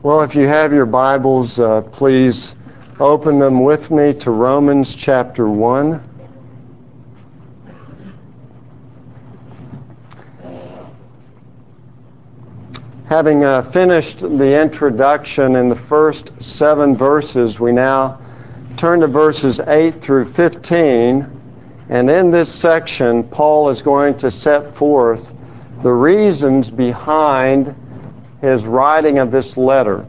Well, if you have your Bibles, please open them with me to Romans chapter 1. Having finished the introduction in the first 7 verses, we now turn to verses 8 through 15. And in this section, Paul is going to set forth the reasons behind his writing of this letter.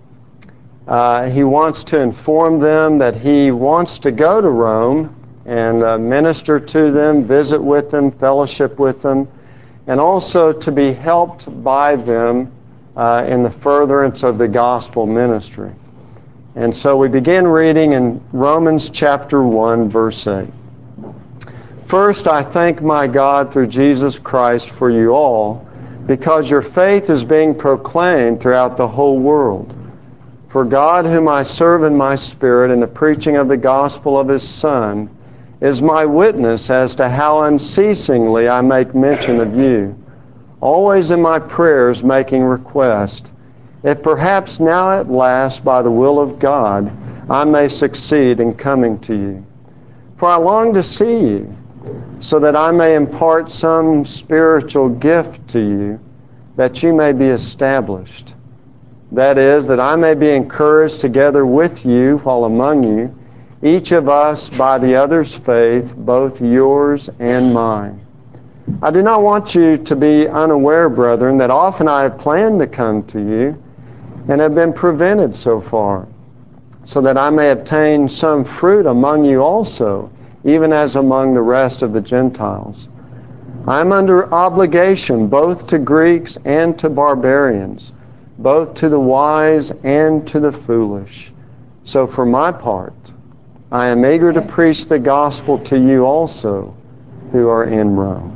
He wants to inform them that he wants to go to Rome and minister to them, visit with them, fellowship with them, and also to be helped by them in the furtherance of the gospel ministry. And so we begin reading in Romans chapter 1, verse 8. First, I thank my God through Jesus Christ for you all, because your faith is being proclaimed throughout the whole world. For God, whom I serve in my spirit in the preaching of the gospel of His Son, is my witness as to how unceasingly I make mention of you, always in my prayers making request, if perhaps now at last, by the will of God, I may succeed in coming to you. For I long to see you, so that I may impart some spiritual gift to you, that you may be established. That is, that I may be encouraged together with you while among you, each of us by the other's faith, both yours and mine. I do not want you to be unaware, brethren, that often I have planned to come to you, and have been prevented so far, so that I may obtain some fruit among you also, even as among the rest of the Gentiles. I am under obligation both to Greeks and to barbarians, both to the wise and to the foolish. So for my part, I am eager to preach the gospel to you also who are in Rome.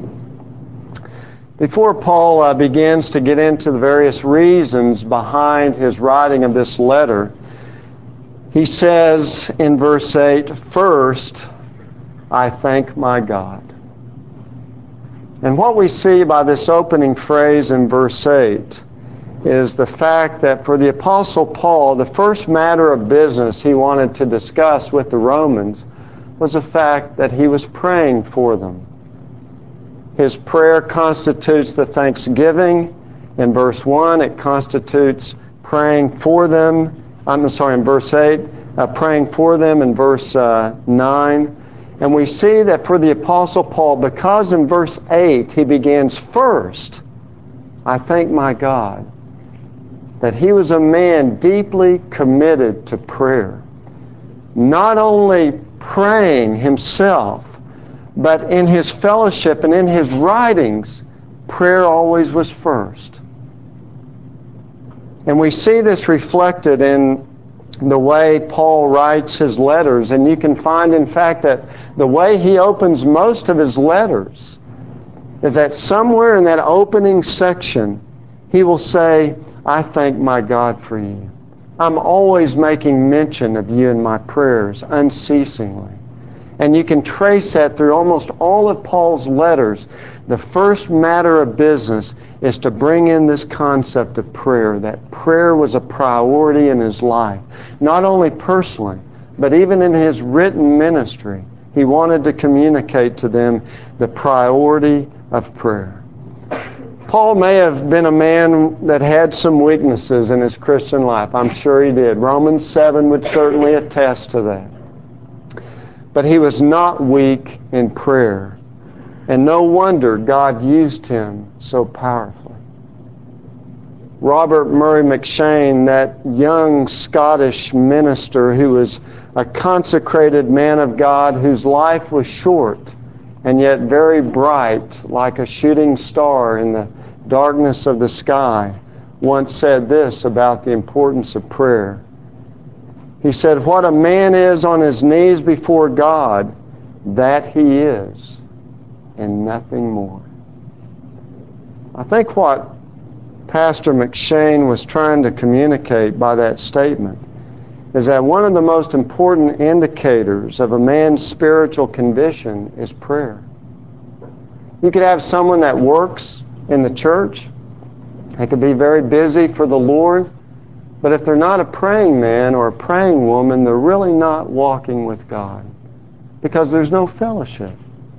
Before Paul begins to get into the various reasons behind his writing of this letter, he says in verse 8, first, I thank my God. And what we see by this opening phrase in verse 8 is the fact that for the Apostle Paul, the first matter of business he wanted to discuss with the Romans was the fact that he was praying for them. His prayer constitutes the thanksgiving. In verse 1, it constitutes praying for them. In verse 8, praying for them in verse 9. And we see that for the Apostle Paul, because in verse 8 he begins first, I thank my God, that he was a man deeply committed to prayer. Not only praying himself, but in his fellowship and in his writings, prayer always was first. And we see this reflected in the way Paul writes his letters. And you can find, in fact, that the way he opens most of his letters is that somewhere in that opening section, he will say, I thank my God for you. I'm always making mention of you in my prayers unceasingly. And you can trace that through almost all of Paul's letters. The first matter of business is to bring in this concept of prayer, that prayer was a priority in his life. Not only personally, but even in his written ministry. He wanted to communicate to them the priority of prayer. Paul may have been a man that had some weaknesses in his Christian life. I'm sure he did. Romans 7 would certainly attest to that. But he was not weak in prayer. And no wonder God used him so powerfully. Robert Murray McCheyne, that young Scottish minister who was a consecrated man of God whose life was short and yet very bright, like a shooting star in the darkness of the sky, once said this about the importance of prayer. He said, what a man is on his knees before God, that he is, and nothing more. I think what Pastor McCheyne was trying to communicate by that statement is that one of the most important indicators of a man's spiritual condition is prayer. You could have someone that works in the church. They could be very busy for the Lord, But if they're not a praying man or a praying woman, they're really not walking with God, because there's no fellowship.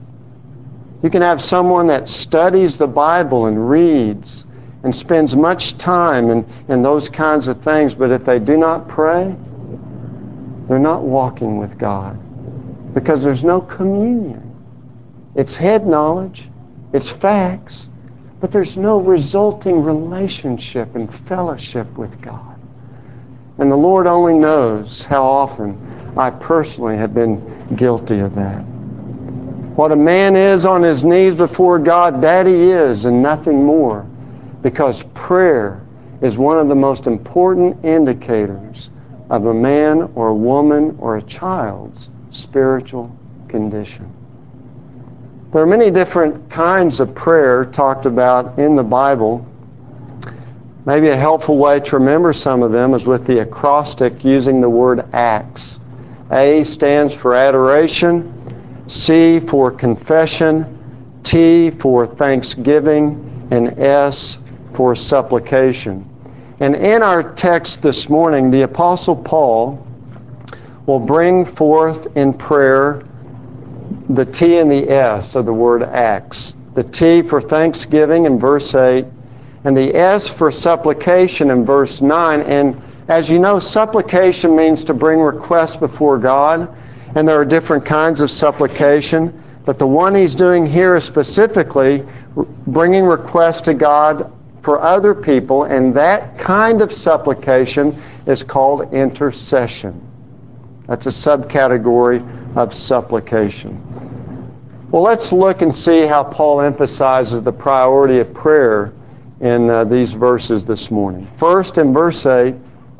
You can have someone that studies the Bible and reads and spends much time in those kinds of things, but if they do not pray, they're not walking with God, because there's no communion. It's head knowledge, it's facts, but there's no resulting relationship and fellowship with God. And the Lord only knows how often I personally have been guilty of that. What a man is on his knees before God, that he is, and nothing more. Because prayer is one of the most important indicators of a man or a woman or a child's spiritual condition. There are many different kinds of prayer talked about in the Bible. Maybe a helpful way to remember some of them is with the acrostic using the word acts. A stands for adoration, C for confession, T for thanksgiving, and S for supplication. And in our text this morning, the Apostle Paul will bring forth in prayer the T and the S of the word acts. The T for thanksgiving in verse 8, and the S for supplication in verse 9. And as you know, supplication means to bring requests before God, and there are different kinds of supplication, but the one he's doing here is specifically bringing requests to God for other people, and that kind of supplication is called intercession. That's a subcategory of supplication. Well, let's look and see how Paul emphasizes the priority of prayer in these verses this morning. First, in verse 8,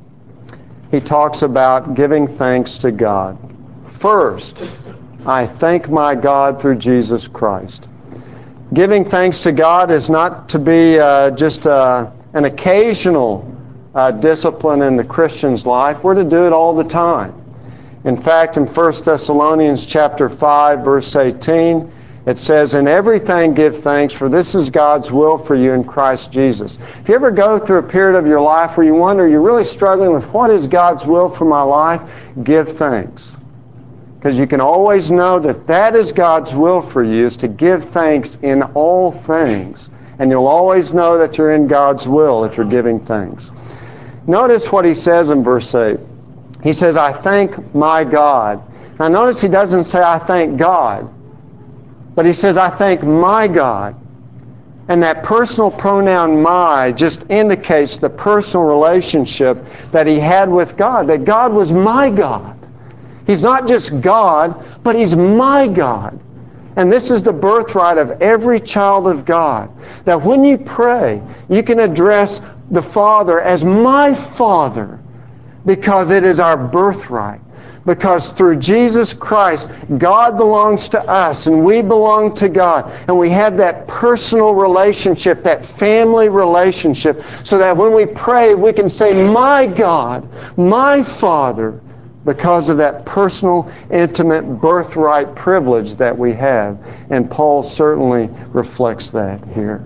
he talks about giving thanks to God. First, I thank my God through Jesus Christ. Giving thanks to God is not to be just an occasional discipline in the Christian's life. We're to do it all the time. In fact, in 1 Thessalonians chapter 5, verse 18, it says, "In everything give thanks, for this is God's will for you in Christ Jesus." If you ever go through a period of your life where you wonder, you're really struggling with what is God's will for my life, give thanks. Because you can always know that that is God's will for you, is to give thanks in all things. And you'll always know that you're in God's will if you're giving thanks. Notice what he says in verse 8. He says, I thank my God. Now notice he doesn't say, I thank God. But he says, I thank my God. And that personal pronoun my just indicates the personal relationship that he had with God, that God was my God. He's not just God, but He's my God. And this is the birthright of every child of God. That when you pray, you can address the Father as my Father, because it is our birthright. Because through Jesus Christ, God belongs to us and we belong to God. And we have that personal relationship, that family relationship, so that when we pray, we can say, my God, my Father, because of that personal, intimate, birthright privilege that we have. And Paul certainly reflects that here.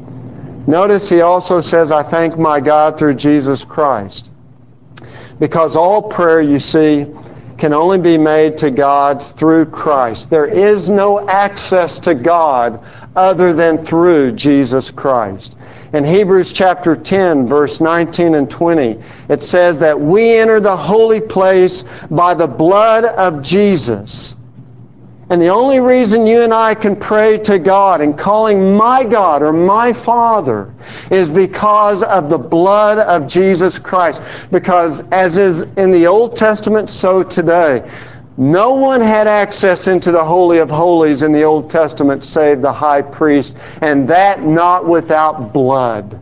Notice he also says, I thank my God through Jesus Christ. Because all prayer, you see, can only be made to God through Christ. There is no access to God other than through Jesus Christ. In Hebrews chapter 10, verse 19 and 20, it says that we enter the holy place by the blood of Jesus. And the only reason you and I can pray to God and calling my God or my Father is because of the blood of Jesus Christ. Because as is in the Old Testament, so today. No one had access into the Holy of Holies in the Old Testament save the high priest, and that not without blood.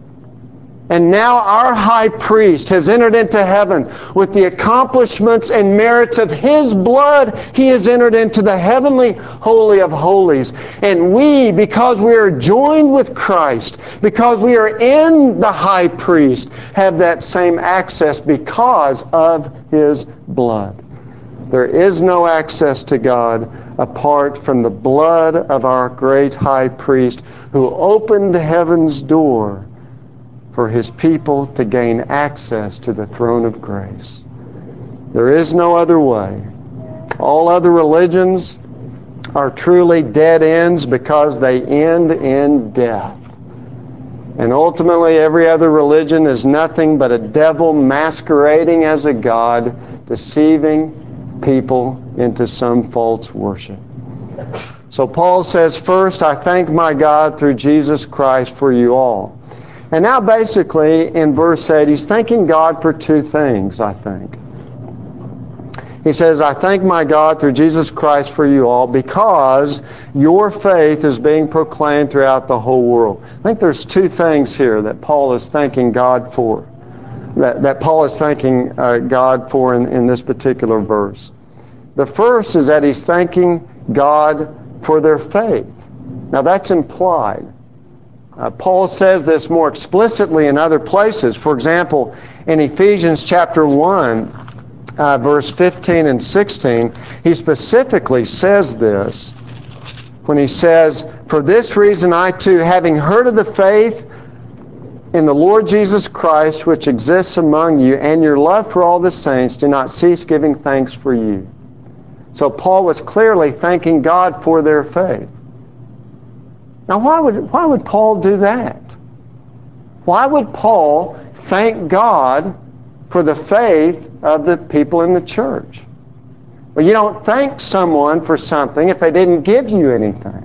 And now our high priest has entered into heaven with the accomplishments and merits of His blood. He has entered into the heavenly Holy of Holies. And we, because we are joined with Christ, because we are in the high priest, have that same access because of His blood. There is no access to God apart from the blood of our great high priest who opened heaven's door for His people to gain access to the throne of grace. There is no other way. All other religions are truly dead ends because they end in death. And ultimately, every other religion is nothing but a devil masquerading as a God, deceiving people into some false worship. So Paul says, first, I thank my God through Jesus Christ for you all. And now basically, in verse 8, he's thanking God for two things, I think. He says, I thank my God through Jesus Christ for you all because your faith is being proclaimed throughout the whole world. I think there's two things here that Paul is thanking God for, that Paul is thanking God for in this particular verse. The first is that he's thanking God for their faith. Now that's implied. Paul says this more explicitly in other places. For example, in Ephesians chapter 1, verse 15 and 16, he specifically says this when he says, for this reason I too, having heard of the faith in the Lord Jesus Christ which exists among you, and your love for all the saints, do not cease giving thanks for you. So Paul was clearly thanking God for their faith. Now why would Paul do that? Why would Paul thank God for the faith of the people in the church? Well, you don't thank someone for something if they didn't give you anything.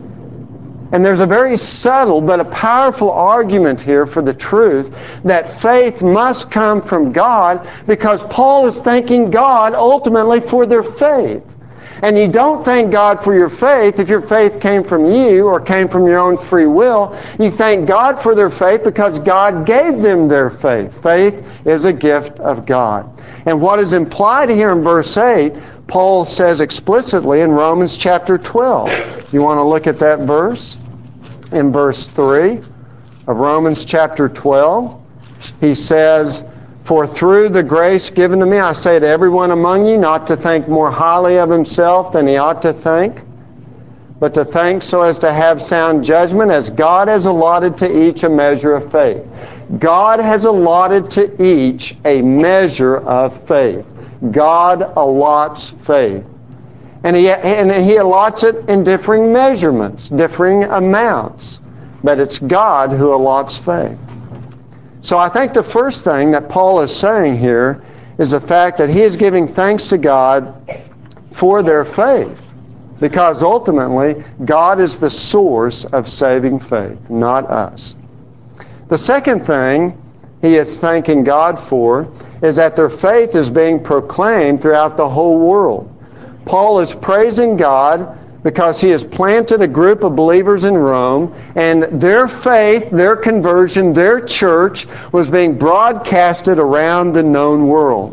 And there's a very subtle but a powerful argument here for the truth that faith must come from God, because Paul is thanking God ultimately for their faith. And you don't thank God for your faith if your faith came from you or came from your own free will. You thank God for their faith because God gave them their faith. Faith is a gift of God. And what is implied here in verse 8, Paul says explicitly in Romans chapter 12. You want to look at that verse? In verse 3 of Romans chapter 12, he says, for through the grace given to me, I say to everyone among you not to think more highly of himself than he ought to think, but to think so as to have sound judgment, as God has allotted to each a measure of faith. God has allotted to each a measure of faith. God allots faith. And he allots it in differing measurements, differing amounts. But it's God who allots faith. So I think the first thing that Paul is saying here is the fact that he is giving thanks to God for their faith, because ultimately God is the source of saving faith, not us. The second thing he is thanking God for is that their faith is being proclaimed throughout the whole world. Paul is praising God because he has planted a group of believers in Rome, and their faith, their conversion, their church was being broadcasted around the known world.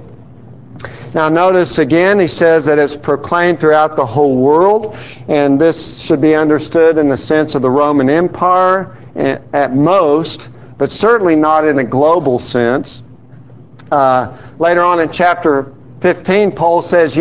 Now notice again, he says that it's proclaimed throughout the whole world, and this should be understood in the sense of the Roman Empire at most, but certainly not in a global sense. Later on in chapter 15, Paul says,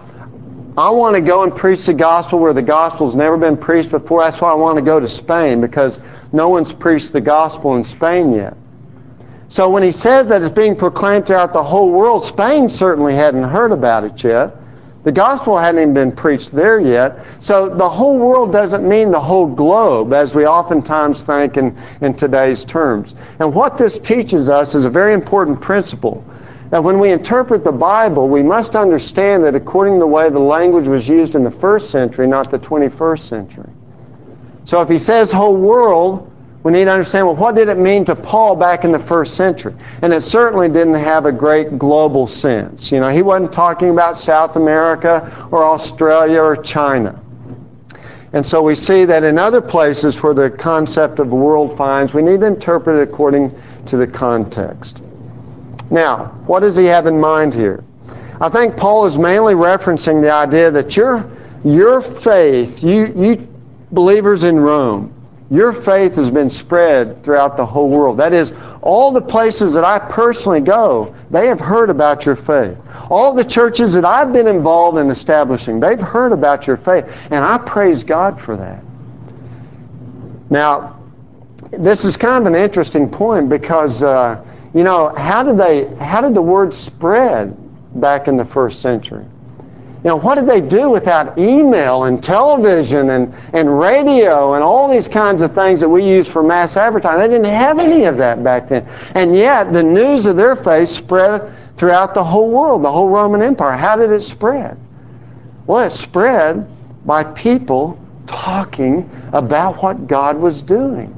I want to go and preach the gospel where the gospel's never been preached before. That's why I want to go to Spain, because no one's preached the gospel in Spain yet. So when he says that it's being proclaimed throughout the whole world, Spain certainly hadn't heard about it yet. The gospel hadn't even been preached there yet. So the whole world doesn't mean the whole globe, as we oftentimes think in today's terms. And what this teaches us is a very important principle. Now, when we interpret the Bible, we must understand that according to the way the language was used in the first century, not the 21st century. So if he says whole world, we need to understand, well, what did it mean to Paul back in the first century? And it certainly didn't have a great global sense. He wasn't talking about South America or Australia or China. And so we see that in other places where the concept of the world finds, we need to interpret it according to the context. Now, what does he have in mind here? I think Paul is mainly referencing the idea that your faith, you believers in Rome, your faith has been spread throughout the whole world. That is, all the places that I personally go, they have heard about your faith. All the churches that I've been involved in establishing, they've heard about your faith. And I praise God for that. Now, this is kind of an interesting point because, how did the word spread back in the first century? What did they do without email and television and radio and all these kinds of things that we use for mass advertising? They didn't have any of that back then. And yet, the news of their faith spread throughout the whole world, the whole Roman Empire. How did it spread? Well, it spread by people talking about what God was doing.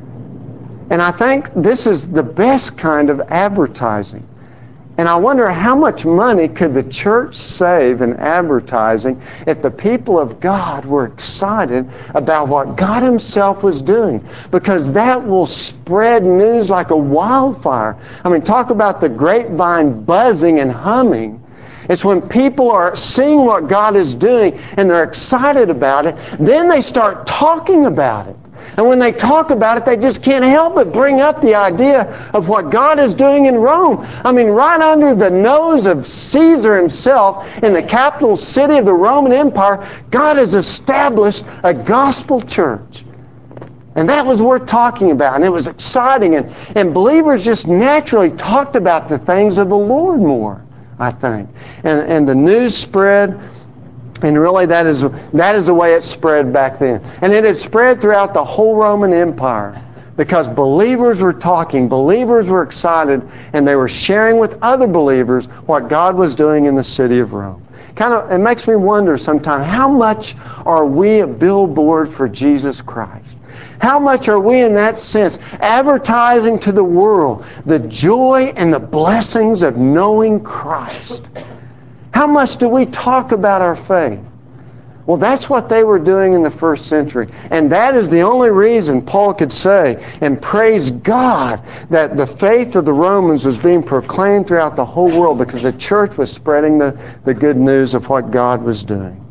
And I think this is the best kind of advertising. And I wonder how much money could the church save in advertising if the people of God were excited about what God Himself was doing. Because that will spread news like a wildfire. I mean, talk about the grapevine buzzing and humming. It's when people are seeing what God is doing and they're excited about it, then they start talking about it. And when they talk about it, they just can't help but bring up the idea of what God is doing in Rome. I mean, right under the nose of Caesar himself, in the capital city of the Roman Empire, God has established a gospel church. And that was worth talking about, and it was exciting. And believers just naturally talked about the things of the Lord more, I think. And the news spread. And really, that is the way it spread back then. And it had spread throughout the whole Roman Empire because believers were talking, believers were excited, and they were sharing with other believers what God was doing in the city of Rome. It makes me wonder sometimes, how much are we a billboard for Jesus Christ? How much are we, in that sense, advertising to the world the joy and the blessings of knowing Christ? How much do we talk about our faith? Well, that's what they were doing in the first century. And that is the only reason Paul could say and praise God that the faith of the Romans was being proclaimed throughout the whole world, because the church was spreading the good news of what God was doing.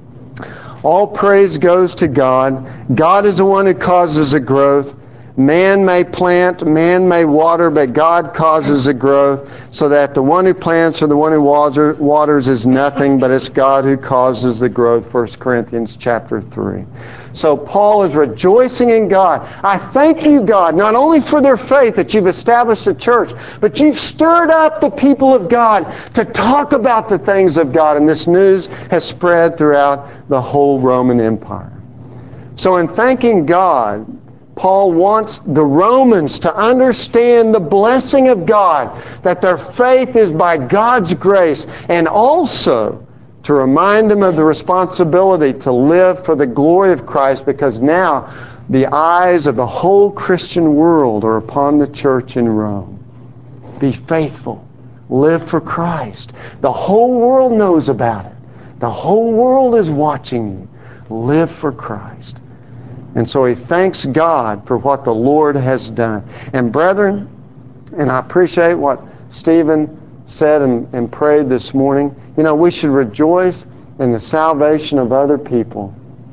All praise goes to God. God is the one who causes the growth. Man may plant, man may water, but God causes the growth, so that the one who plants or the one who waters is nothing, but it's God who causes the growth, 1 Corinthians chapter 3. So Paul is rejoicing in God. I thank you, God, not only for their faith that you've established a church, but you've stirred up the people of God to talk about the things of God, and this news has spread throughout the whole Roman Empire. So in thanking God, Paul wants the Romans to understand the blessing of God, that their faith is by God's grace, and also to remind them of the responsibility to live for the glory of Christ, because now the eyes of the whole Christian world are upon the church in Rome. Be faithful. Live for Christ. The whole world knows about it. The whole world is watching you. Live for Christ. And so he thanks God for what the Lord has done. And brethren, and I appreciate what Stephen said and prayed this morning, we should rejoice in the salvation of other people.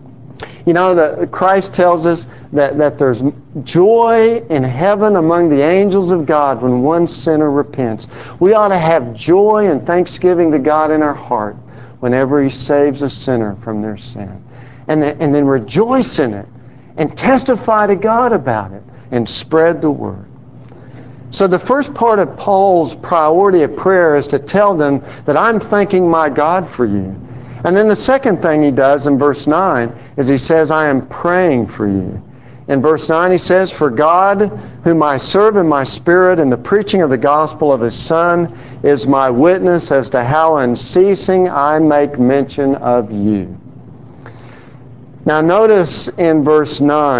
That Christ tells us that there's joy in heaven among the angels of God when one sinner repents. We ought to have joy and thanksgiving to God in our heart whenever He saves a sinner from their sin. And then rejoice in it. And testify to God about it and spread the word. So the first part of Paul's priority of prayer is to tell them that I'm thanking my God for you. And then the second thing he does in verse 9 is he says, I am praying for you. In verse 9 he says, for God, whom I serve in my spirit in the preaching of the gospel of His Son, is my witness as to how unceasing I make mention of you. Now notice in verse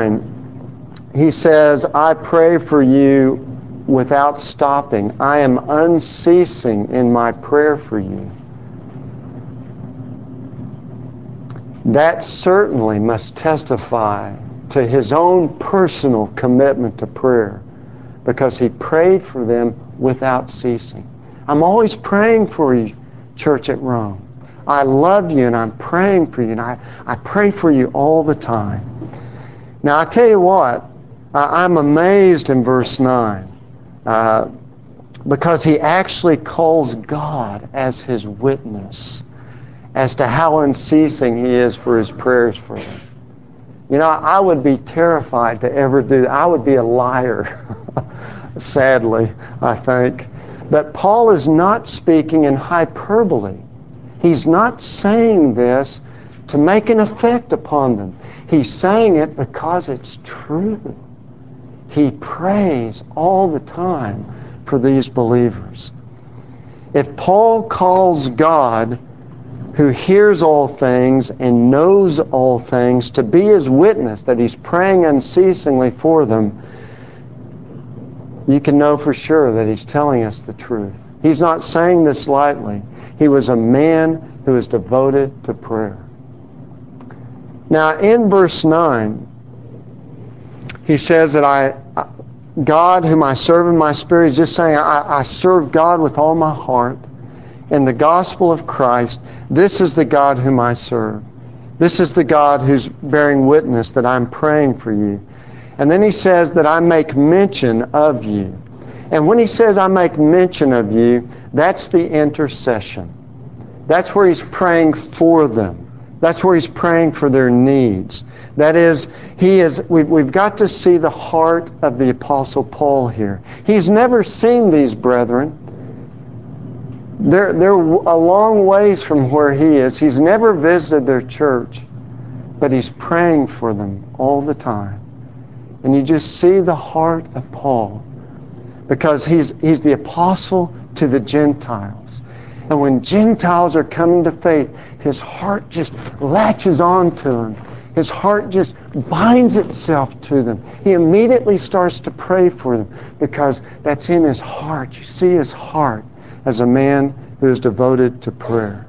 9, he says, I pray for you without stopping. I am unceasing in my prayer for you. That certainly must testify to his own personal commitment to prayer, because he prayed for them without ceasing. I'm always praying for you, church at Rome. I love you and I'm praying for you, and I pray for you all the time. Now I tell you what, I'm amazed in verse 9 because he actually calls God as his witness as to how unceasing he is for his prayers for them. You know, I would be terrified to ever do that. I would be a liar, sadly, I think. But Paul is not speaking in hyperbole. He's not saying this to make an effect upon them. He's saying it because it's true. He prays all the time for these believers. If Paul calls God, who hears all things and knows all things, to be his witness that he's praying unceasingly for them, you can know for sure that he's telling us the truth. He's not saying this lightly. He was a man who was devoted to prayer. Now, in verse 9, he says that God, whom I serve in my spirit, is just saying, I serve God with all my heart. In the gospel of Christ, this is the God whom I serve. This is the God who's bearing witness that I'm praying for you. And then he says that I make mention of you. And when he says I make mention of you, that's the intercession. That's where he's praying for them. That's where he's praying for their needs. That is, we've got to see the heart of the Apostle Paul here. He's never seen these brethren. They're a long ways from where he is. He's never visited their church, but he's praying for them all the time. And you just see the heart of Paul, because he's the apostle to the Gentiles. And when Gentiles are coming to faith, his heart just latches on to them. His heart just binds itself to them. He immediately starts to pray for them because that's in his heart. You see his heart as a man who is devoted to prayer.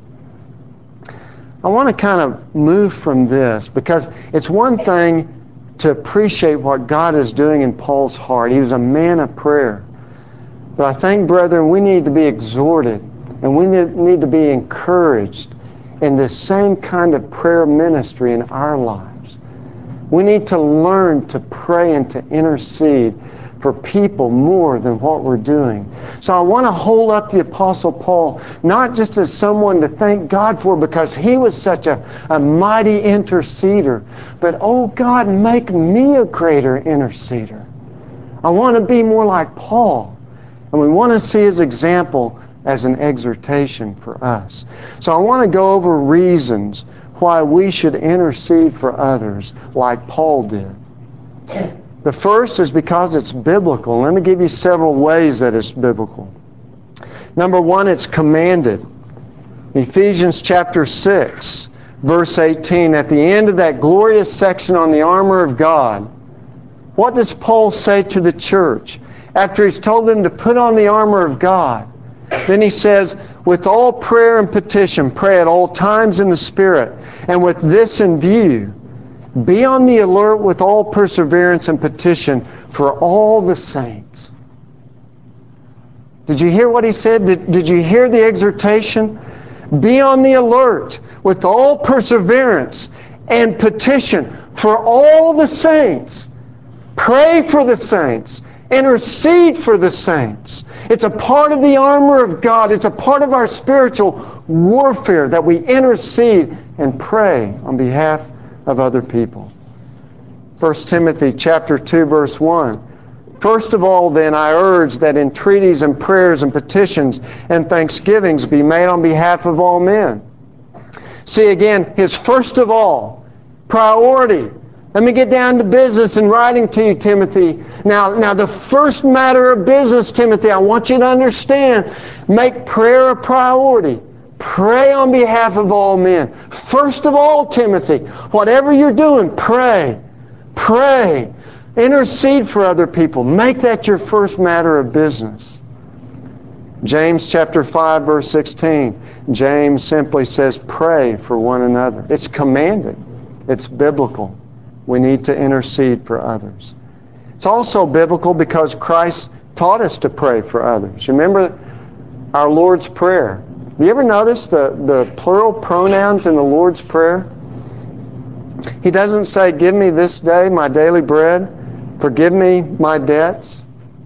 I want to kind of move from this, because it's one thing to appreciate what God is doing in Paul's heart. He was a man of prayer. But I think, brethren, we need to be exhorted and we need to be encouraged in this same kind of prayer ministry in our lives. We need to learn to pray and to intercede for people more than what we're doing. So I want to hold up the Apostle Paul, not just as someone to thank God for because he was such a mighty interceder, but, oh God, make me a greater interceder. I want to be more like Paul. And we want to see his example as an exhortation for us. So I want to go over reasons why we should intercede for others like Paul did. The first is because it's biblical. Let me give you several ways that it's biblical. Number one, it's commanded. Ephesians chapter 6, verse 18, at the end of that glorious section on the armor of God, what does Paul say to the church? After he's told them to put on the armor of God, then he says, with all prayer and petition, pray at all times in the Spirit, and with this in view, be on the alert with all perseverance and petition for all the saints. Did you hear what he said? Did you hear the exhortation? Be on the alert with all perseverance and petition for all the saints. Pray for the saints. Intercede for the saints. It's a part of the armor of God. It's a part of our spiritual warfare that we intercede and pray on behalf of other people. 1 Timothy chapter 2, verse 1. First of all, then, I urge that entreaties and prayers and petitions and thanksgivings be made on behalf of all men. See again, his first of all, priority. Let me get down to business in writing to you, Timothy. Now, the first matter of business, Timothy, I want you to understand, make prayer a priority. Pray on behalf of all men. First of all, Timothy, whatever you're doing, pray. Pray. Intercede for other people. Make that your first matter of business. James chapter 5, verse 16. James simply says, pray for one another. It's commanded. It's biblical. We need to intercede for others. It's also biblical because Christ taught us to pray for others. Remember our Lord's Prayer. Have you ever noticed the plural pronouns in the Lord's Prayer? He doesn't say, give me this day my daily bread. Forgive me my debts.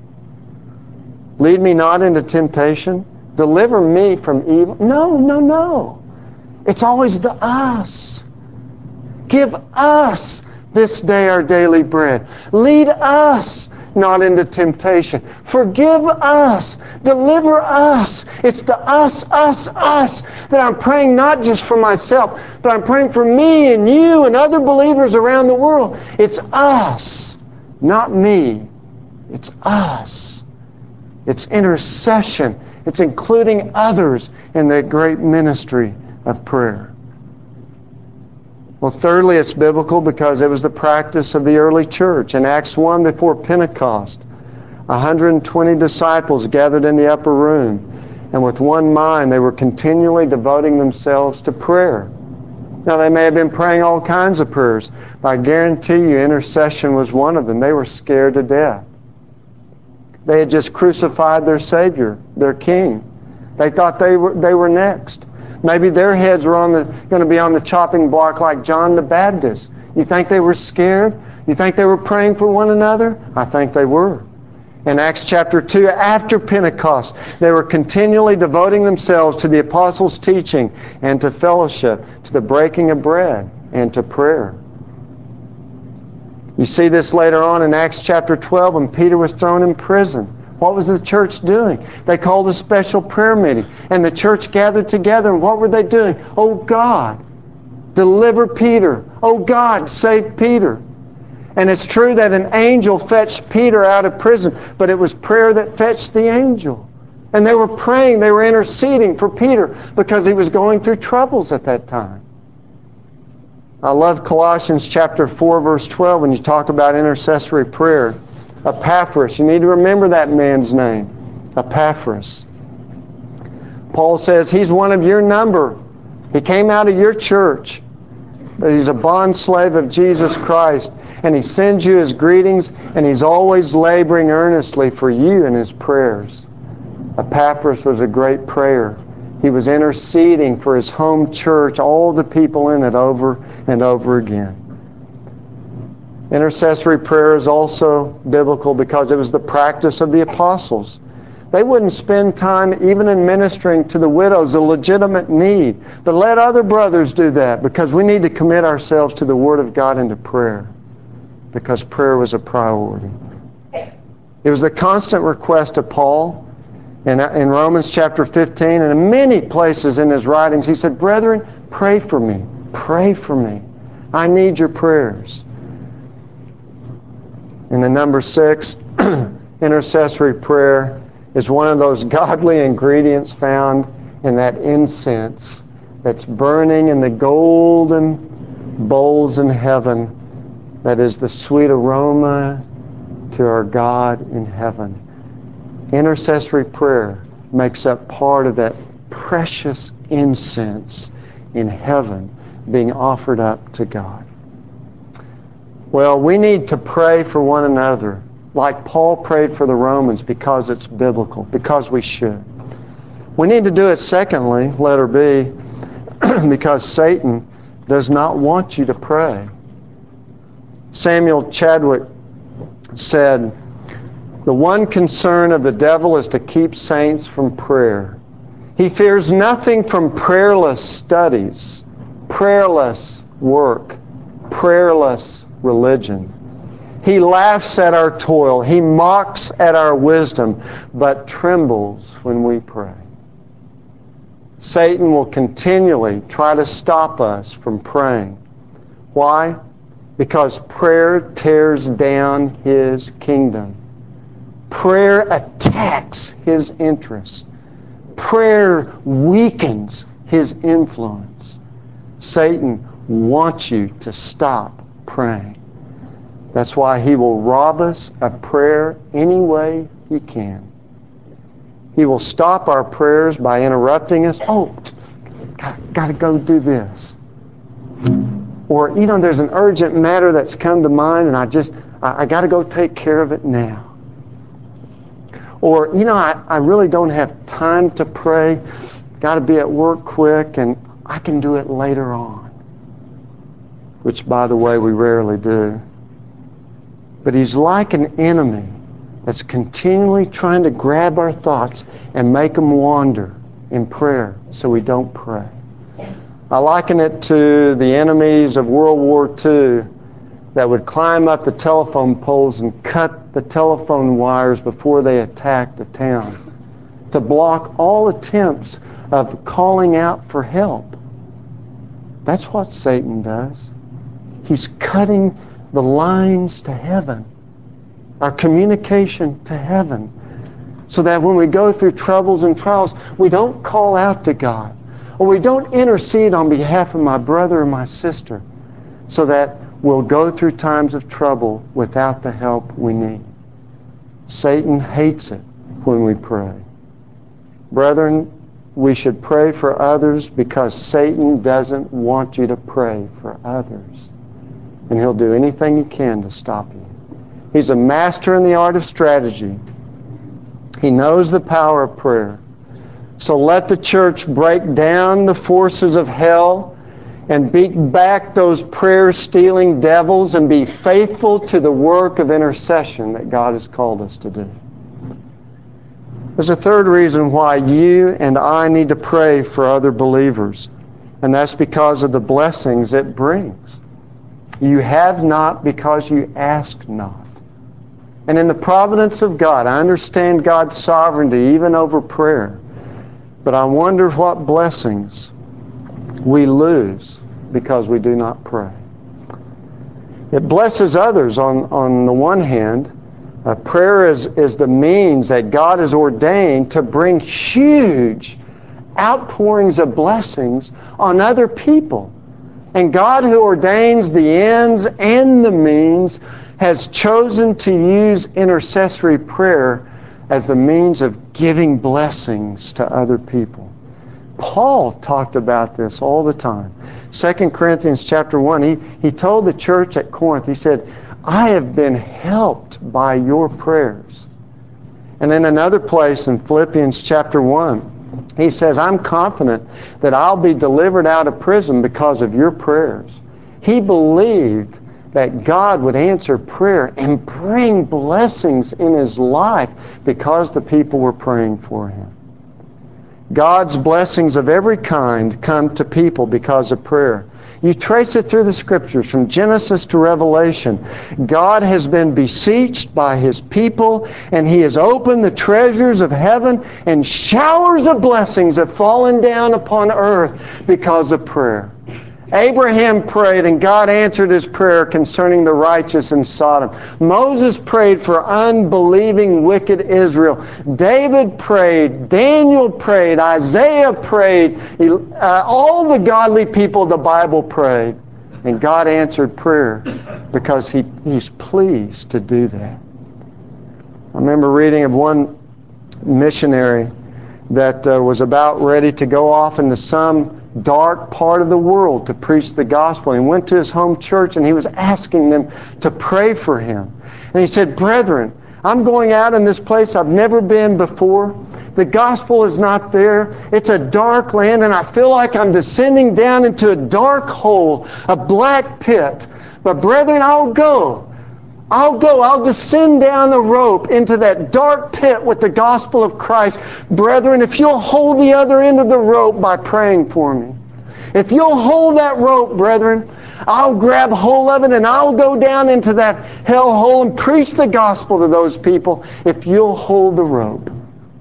Lead me not into temptation. Deliver me from evil. No. It's always the us. Give us this day our daily bread. Lead us not into temptation. Forgive us. Deliver us. It's the us that I'm praying not just for myself, but I'm praying for me and you and other believers around the world. It's us, not me. It's us. It's intercession. It's including others in that great ministry of prayer. Well, thirdly, it's biblical because it was the practice of the early church. In Acts 1, before Pentecost, 120 disciples gathered in the upper room, and with one mind they were continually devoting themselves to prayer. Now, they may have been praying all kinds of prayers, but I guarantee you intercession was one of them. They were scared to death. They had just crucified their Savior, their King. They thought they were next. Maybe their heads were going to be on the chopping block like John the Baptist. You think they were scared? You think they were praying for one another? I think they were. In Acts chapter 2, after Pentecost, they were continually devoting themselves to the apostles' teaching and to fellowship, to the breaking of bread and to prayer. You see this later on in Acts chapter 12 when Peter was thrown in prison. What was the church doing? They called a special prayer meeting, and the church gathered together, and what were they doing? Oh God, deliver Peter. Oh God, save Peter. And it's true that an angel fetched Peter out of prison, but it was prayer that fetched the angel. And they were praying, they were interceding for Peter because he was going through troubles at that time. I love Colossians chapter 4, verse 12 when you talk about intercessory prayer. Epaphras, you need to remember that man's name. Epaphras. Paul says he's one of your number. He came out of your church. But he's a bondslave of Jesus Christ. And he sends you his greetings, and he's always laboring earnestly for you in his prayers. Epaphras was a great prayer. He was interceding for his home church, all the people in it over and over again. Intercessory prayer is also biblical because it was the practice of the apostles. They wouldn't spend time even in ministering to the widows, a legitimate need. But let other brothers do that because we need to commit ourselves to the Word of God and to prayer because prayer was a priority. It was the constant request of Paul in Romans chapter 15 and in many places in his writings. He said, "Brethren, pray for me. Pray for me. I need your prayers." And then number 6, intercessory prayer is one of those godly ingredients found in that incense that's burning in the golden bowls in heaven. That is the sweet aroma to our God in heaven. Intercessory prayer makes up part of that precious incense in heaven being offered up to God. Well, we need to pray for one another like Paul prayed for the Romans because it's biblical, because we should. We need to do it, secondly, letter B, because Satan does not want you to pray. Samuel Chadwick said, "The one concern of the devil is to keep saints from prayer. He fears nothing from prayerless studies, prayerless work, prayerless religion. He laughs at our toil. He mocks at our wisdom, but trembles when we pray." Satan will continually try to stop us from praying. Why? Because prayer tears down his kingdom. Prayer attacks his interests. Prayer weakens his influence. Satan wants you to stop praying. That's why he will rob us of prayer any way he can. He will stop our prayers by interrupting us. "Oh, got to go do this." Or, there's an urgent matter that's come to mind and I got to go take care of it now. Or, I really don't have time to pray. Got to be at work quick and I can do it later on. Which, by the way, we rarely do. But he's like an enemy that's continually trying to grab our thoughts and make them wander in prayer so we don't pray. I liken it to the enemies of World War II that would climb up the telephone poles and cut the telephone wires before they attacked a town, to block all attempts of calling out for help. That's what Satan does. He's cutting the lines to heaven, our communication to heaven, so that when we go through troubles and trials, we don't call out to God, or we don't intercede on behalf of my brother or my sister, so that we'll go through times of trouble without the help we need. Satan hates it when we pray. Brethren, we should pray for others because Satan doesn't want you to pray for others. And he'll do anything he can to stop you. He's a master in the art of strategy. He knows the power of prayer. So let the church break down the forces of hell and beat back those prayer-stealing devils and be faithful to the work of intercession that God has called us to do. There's a third reason why you and I need to pray for other believers, and that's because of the blessings it brings. You have not because you ask not. And in the providence of God, I understand God's sovereignty even over prayer, but I wonder what blessings we lose because we do not pray. It blesses others on the one hand. Prayer is the means that God has ordained to bring huge outpourings of blessings on other people. And God, who ordains the ends and the means, has chosen to use intercessory prayer as the means of giving blessings to other people. Paul talked about this all the time. 2 Corinthians chapter 1, he told the church at Corinth, he said, I have been helped by your prayers. And in another place in Philippians chapter 1, he says, I'm confident that I'll be delivered out of prison because of your prayers. He believed that God would answer prayer and bring blessings in his life because the people were praying for him. God's blessings of every kind come to people because of prayer. You trace it through the Scriptures, from Genesis to Revelation. God has been beseeched by his people, and he has opened the treasures of heaven, and showers of blessings have fallen down upon earth because of prayer. Abraham prayed, and God answered his prayer concerning the righteous in Sodom. Moses prayed for unbelieving, wicked Israel. David prayed. Daniel prayed. Isaiah prayed. All the godly people of the Bible prayed. And God answered prayer because he's pleased to do that. I remember reading of one missionary that was about ready to go off into some dark part of the world to preach the gospel. He went to his home church and he was asking them to pray for him. And he said, brethren, I'm going out in this place I've never been before. The gospel is not there. It's a dark land, and I feel like I'm descending down into a dark hole, a black pit. But brethren, I'll go. I'll descend down a rope into that dark pit with the gospel of Christ. Brethren, if you'll hold the other end of the rope by praying for me. If you'll hold that rope, brethren, I'll grab hold of it and I'll go down into that hell hole and preach the gospel to those people if you'll hold the rope.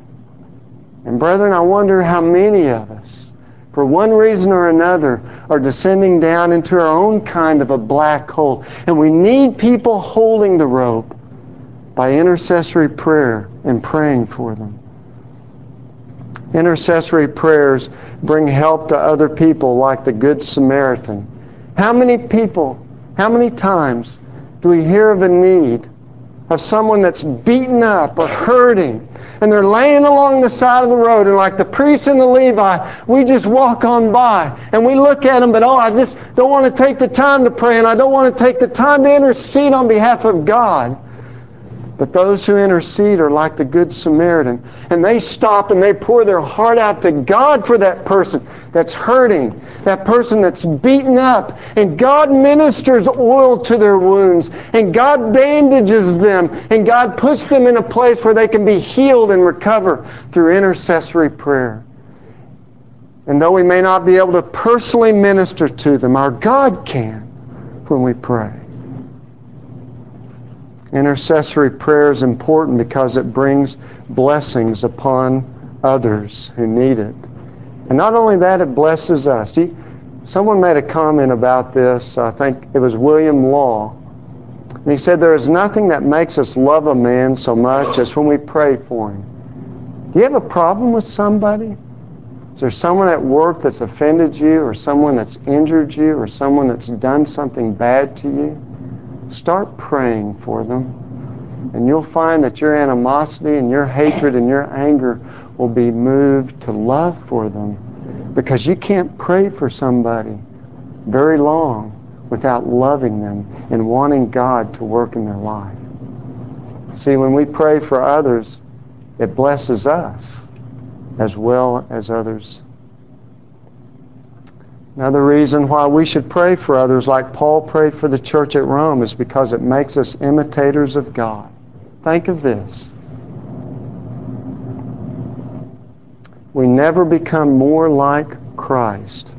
And brethren, I wonder how many of us, for one reason or another, are descending down into our own kind of a black hole. And we need people holding the rope by intercessory prayer and praying for them. Intercessory prayers bring help to other people like the Good Samaritan. How many people, how many times do we hear of a need of someone that's beaten up or hurting, and they're laying along the side of the road, and like the priest and the Levi, we just walk on by and we look at them, but I just don't want to take the time to pray, and I don't want to take the time to intercede on behalf of God. But those who intercede are like the Good Samaritan, and they stop and they pour their heart out to God for that person that's hurting, that person that's beaten up, and God ministers oil to their wounds, and God bandages them, and God puts them in a place where they can be healed and recover through intercessory prayer. And though we may not be able to personally minister to them, our God can when we pray. Intercessory prayer is important because it brings blessings upon others who need it. And not only that, it blesses us. Someone made a comment about this. I think it was William Law. And he said, there is nothing that makes us love a man so much as when we pray for him. Do you have a problem with somebody? Is there someone at work that's offended you, or someone that's injured you, or someone that's done something bad to you? Start praying for them, and you'll find that your animosity and your hatred and your anger will be moved to love for them, because you can't pray for somebody very long without loving them and wanting God to work in their life. See, when we pray for others, it blesses us as well as others. Another reason why we should pray for others like Paul prayed for the church at Rome is because it makes us imitators of God. Think of this. We never become more like Christ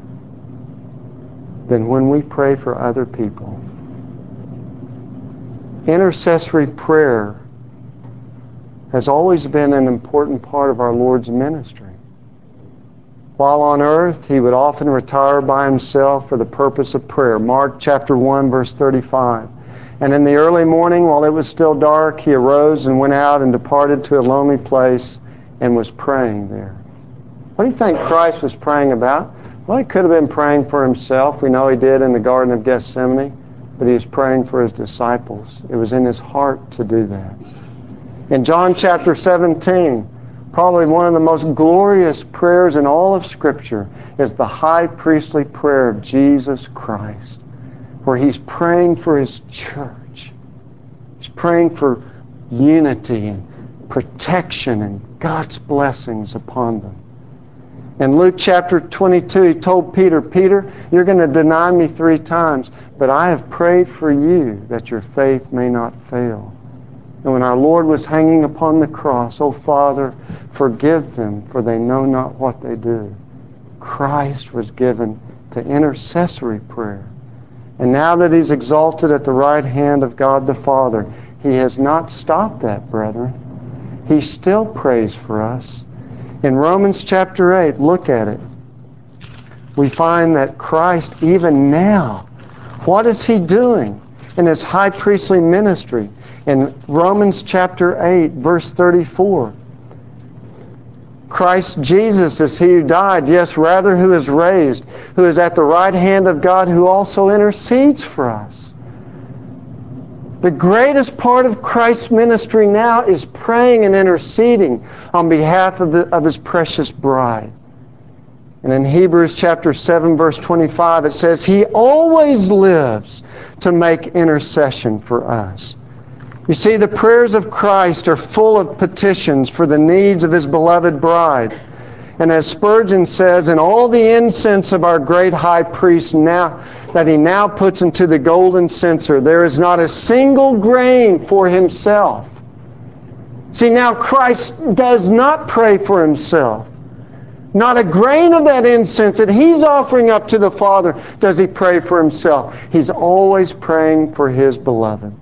than when we pray for other people. Intercessory prayer has always been an important part of our Lord's ministry. While on earth, he would often retire by himself for the purpose of prayer. Mark chapter 1, verse 35. And in the early morning, while it was still dark, he arose and went out and departed to a lonely place and was praying there. What do you think Christ was praying about? Well, he could have been praying for himself. We know he did in the Garden of Gethsemane. But he was praying for his disciples. It was in his heart to do that. In John chapter 17, probably one of the most glorious prayers in all of Scripture is the high priestly prayer of Jesus Christ, where he's praying for his church. He's praying for unity and protection and God's blessings upon them. In Luke chapter 22, he told Peter, Peter, you're going to deny me 3 times, but I have prayed for you that your faith may not fail. And when our Lord was hanging upon the cross, oh Father, forgive them, for they know not what they do. Christ was given to intercessory prayer. And now that he's exalted at the right hand of God the Father, he has not stopped that, brethren. He still prays for us. In Romans chapter 8, look at it. We find that Christ, even now, what is he doing in his high priestly ministry? In Romans chapter 8, verse 34, Christ Jesus is he who died, yes, rather who is raised, who is at the right hand of God, who also intercedes for us. The greatest part of Christ's ministry now is praying and interceding on behalf of his precious bride. And in Hebrews chapter 7, verse 25, it says, he always lives to make intercession for us. You see, the prayers of Christ are full of petitions for the needs of his beloved bride. And as Spurgeon says, in all the incense of our great high priest now that he now puts into the golden censer, there is not a single grain for himself. See, now Christ does not pray for himself. Not a grain of that incense that he's offering up to the Father does he pray for himself. He's always praying for his beloved.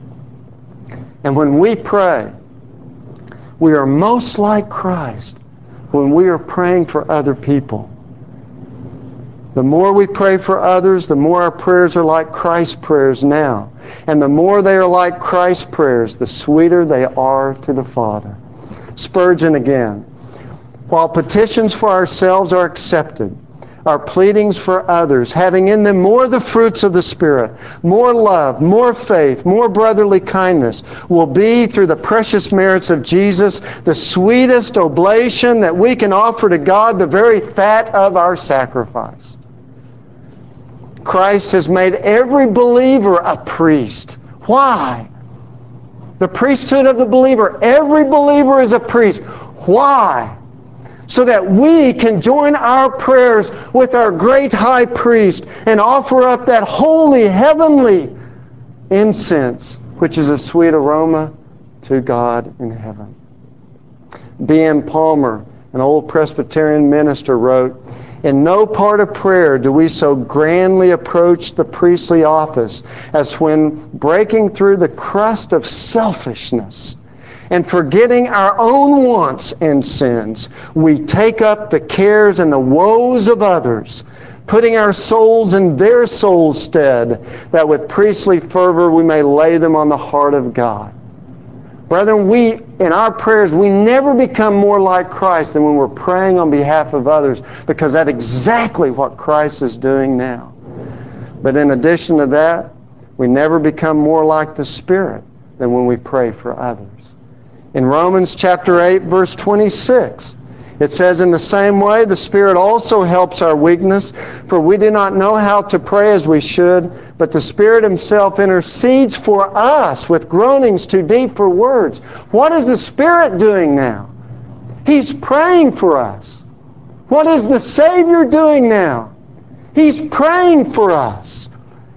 And when we pray, we are most like Christ when we are praying for other people. The more we pray for others, the more our prayers are like Christ's prayers now. And the more they are like Christ's prayers, the sweeter they are to the Father. Spurgeon again. While petitions for ourselves are accepted, our pleadings for others, having in them more of the fruits of the Spirit, more love, more faith, more brotherly kindness, will be, through the precious merits of Jesus, the sweetest oblation that we can offer to God, the very fat of our sacrifice. Christ has made every believer a priest. Why? The priesthood of the believer. Every believer is a priest. Why? So that we can join our prayers with our great high priest and offer up that holy, heavenly incense, which is a sweet aroma to God in heaven. B.M. Palmer, an old Presbyterian minister, wrote, In no part of prayer do we so grandly approach the priestly office as when, breaking through the crust of selfishness and forgetting our own wants and sins, we take up the cares and the woes of others, putting our souls in their souls' stead, that with priestly fervor we may lay them on the heart of God. Brethren, in our prayers, we never become more like Christ than when we're praying on behalf of others, because that's exactly what Christ is doing now. But in addition to that, we never become more like the Spirit than when we pray for others. In Romans chapter 8, verse 26, it says, "In the same way, the Spirit also helps our weakness, for we do not know how to pray as we should, but the Spirit Himself intercedes for us with groanings too deep for words." What is the Spirit doing now? He's praying for us. What is the Savior doing now? He's praying for us.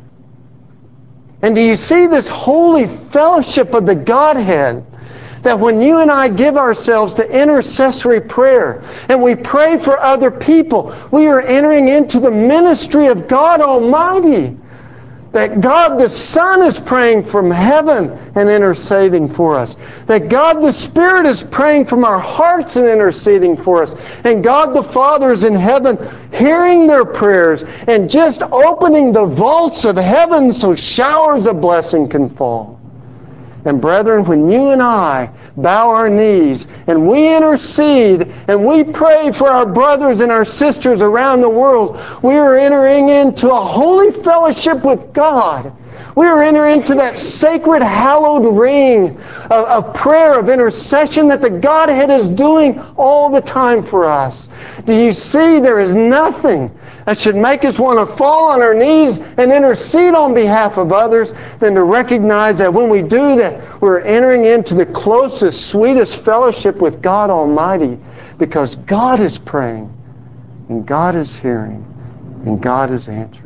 And do you see this holy fellowship of the Godhead? That when you and I give ourselves to intercessory prayer and we pray for other people, we are entering into the ministry of God Almighty. That God the Son is praying from heaven and interceding for us. That God the Spirit is praying from our hearts and interceding for us. And God the Father is in heaven hearing their prayers and just opening the vaults of heaven so showers of blessing can fall. And brethren, when you and I bow our knees and we intercede and we pray for our brothers and our sisters around the world, we are entering into a holy fellowship with God. We are entering into that sacred hallowed ring of prayer, of intercession that the Godhead is doing all the time for us. Do you see, there is nothing that should make us want to fall on our knees and intercede on behalf of others than to recognize that when we do that, we're entering into the closest, sweetest fellowship with God Almighty, because God is praying and God is hearing and God is answering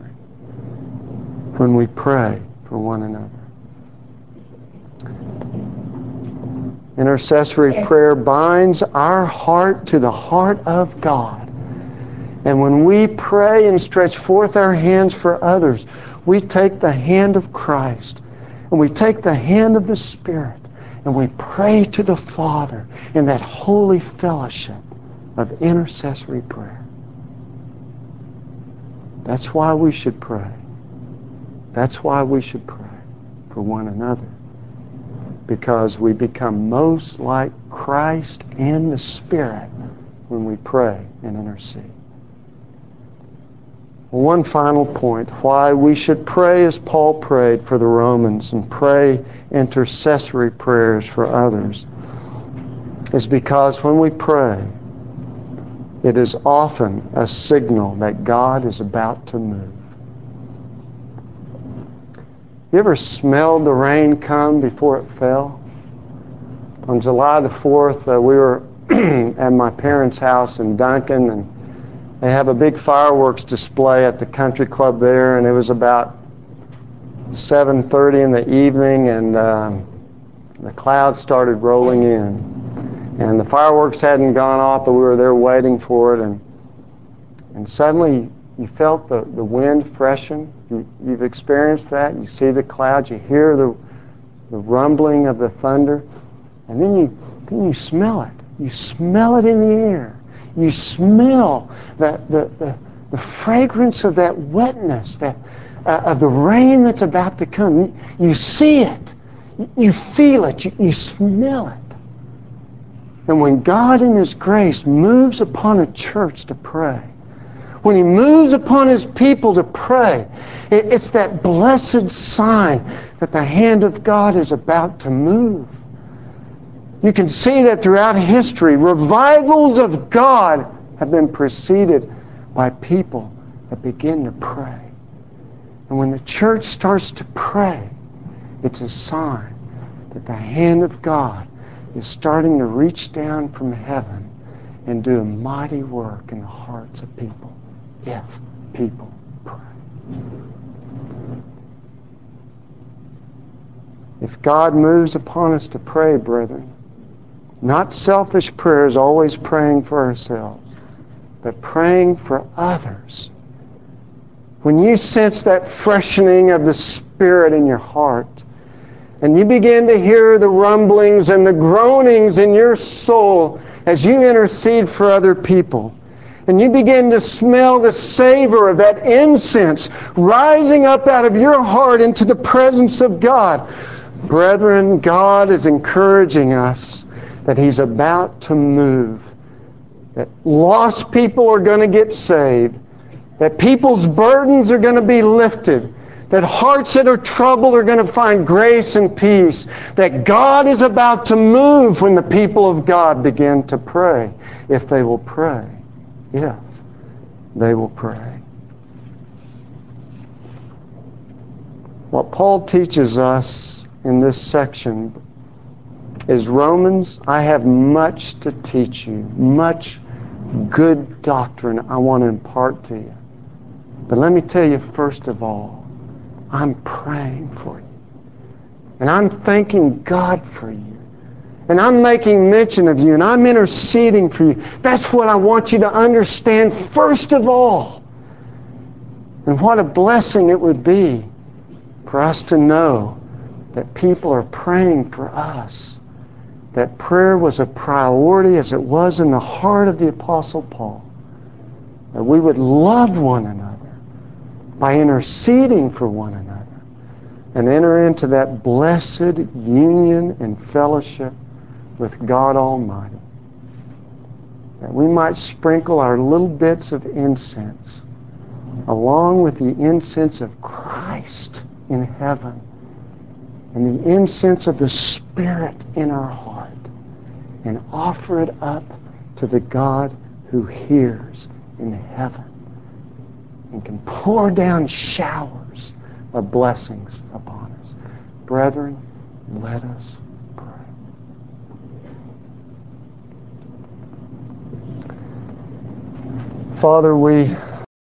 when we pray for one another. Intercessory prayer binds our heart to the heart of God. And when we pray and stretch forth our hands for others, we take the hand of Christ and we take the hand of the Spirit and we pray to the Father in that holy fellowship of intercessory prayer. That's why we should pray. That's why we should pray for one another. Because we become most like Christ and the Spirit when we pray and intercede. One final point, why we should pray as Paul prayed for the Romans and pray intercessory prayers for others, is because when we pray, it is often a signal that God is about to move. You ever smelled the rain come before it fell? On July the 4th, we were at my parents' house in Duncan, and they have a big fireworks display at the country club there, and it was about 7:30 in the evening, and the clouds started rolling in. And the fireworks hadn't gone off, but we were there waiting for it, and suddenly you felt the wind freshen. You've experienced that. You see the clouds, you hear the rumbling of the thunder, and then you smell it. You smell it in the air. You smell the fragrance of that wetness, of the rain that's about to come. You see it. You feel it. You smell it. And when God in His grace moves upon a church to pray, when He moves upon His people to pray, it's that blessed sign that the hand of God is about to move. You can see that throughout history, revivals of God have been preceded by people that begin to pray. And when the church starts to pray, it's a sign that the hand of God is starting to reach down from heaven and do a mighty work in the hearts of people, if people pray. If God moves upon us to pray, brethren, not selfish prayers, always praying for ourselves, but praying for others. When you sense that freshening of the Spirit in your heart, and you begin to hear the rumblings and the groanings in your soul as you intercede for other people, and you begin to smell the savor of that incense rising up out of your heart into the presence of God, brethren, God is encouraging us that He's about to move, that lost people are going to get saved, that people's burdens are going to be lifted, that hearts that are troubled are going to find grace and peace, that God is about to move when the people of God begin to pray, if they will pray. If they will pray. What Paul teaches us in this section is, Romans, I have much to teach you, much good doctrine I want to impart to you. But let me tell you, first of all, I'm praying for you. And I'm thanking God for you. And I'm making mention of you. And I'm interceding for you. That's what I want you to understand first of all. And what a blessing it would be for us to know that people are praying for us. That prayer was a priority as it was in the heart of the Apostle Paul. That we would love one another by interceding for one another and enter into that blessed union and fellowship with God Almighty. That we might sprinkle our little bits of incense along with the incense of Christ in heaven and the incense of the Spirit in our heart and offer it up to the God who hears in heaven and can pour down showers of blessings upon us. Brethren, let us pray. Father, we